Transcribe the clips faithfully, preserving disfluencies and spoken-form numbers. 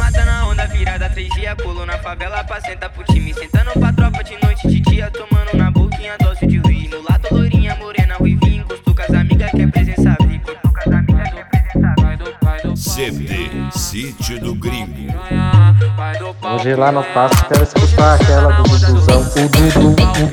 mata na onda, virada três dias. Colou na favela pra sentar pro time. Sentando pra tropa de noite, de dia. Tomando na boquinha dose de weed. No lado loirinha, morena, ruivinha. Encostou com as amigas, quer presença viva. Encostou com as amigas, quer presença viva. C D Sítio do Gringo. Hoje lá no passo quero escutar aquela do Duduzão. O Dudu,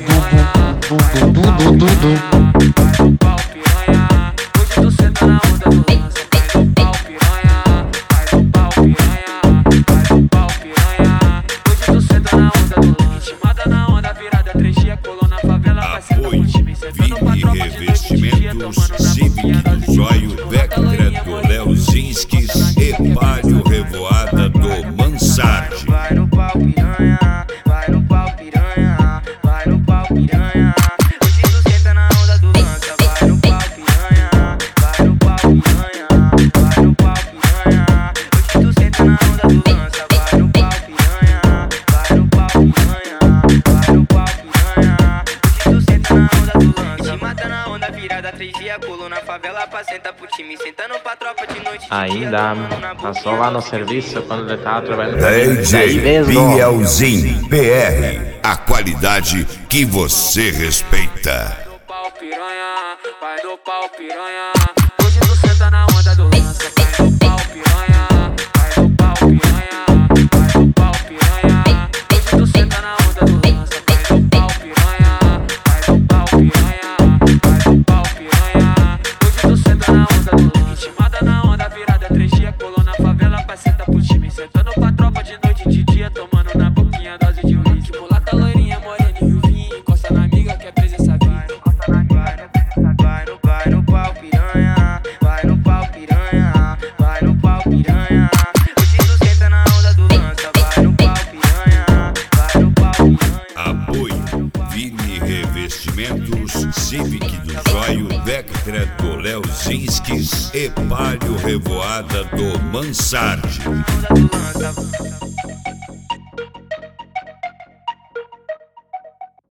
o Dudu, o Dudu, o Dudu. Hoje tu senta na onda do lança. Vai do pau piranha, vai do pau piranha, vai do pau piranha. Hoje tu senta na onda do lança. Intimada na onda, virada três dias. Colou na favela, vai sentar pro time. Sentando pra tropa de noite, de dia. Tomando na boquinha dose de Zóio, Vectra do Léo Zinskis e Palio Revoada do Mansardi. Vai no pau piranha, vai no pau piranha, vai no pau piranha. Hoje tu senta na onda do lança. Vai no pau piranha, vai no pau piranha, vai no pau piranha. Hoje tu senta na onda do lança. Vai no pau piranha, vai no pau piranha, vai no pau piranha. Hoje tu senta na onda do lança. Se mata na onda, virada três dias. Colou na favela pra sentar pro time. Sentando pra tropa de noite. Ainda passou lá no serviço quando ele tava trabalhando. D J Bielzinho P R, a qualidade que você respeita. Vai do pau piranha, vai do pau piranha. Hoje tu senta na onda do lança. Vai do pau piranha, vai do pau piranha, vai do pau piranha. Hoje tu senta na onda do lança. Vai do pau piranha, vai do pau piranha, vai do pau piranha. Hoje tu senta na onda do lança. Intimada na onda, virada três dias. Colou na favela pra sentar pro time. Sentando pra tropa de noite, de dia. Tomando na boquinha dose de uísque. Mulata loirinha, morena e ruivinha. Encosta na amiga, quer presença viva. Encosta na amiga, quer presença viva. Vai no, vai no pau piranha, vai no pau piranha, vai no pau piranha. Hoje tu senta na onda do lança. Vai no pau piranha, vai no pau piranha. Apoio Vini Revestimentos, Civic do Zóio, Vectra do Léo Zinskis e Palio Revoada do Mansardi.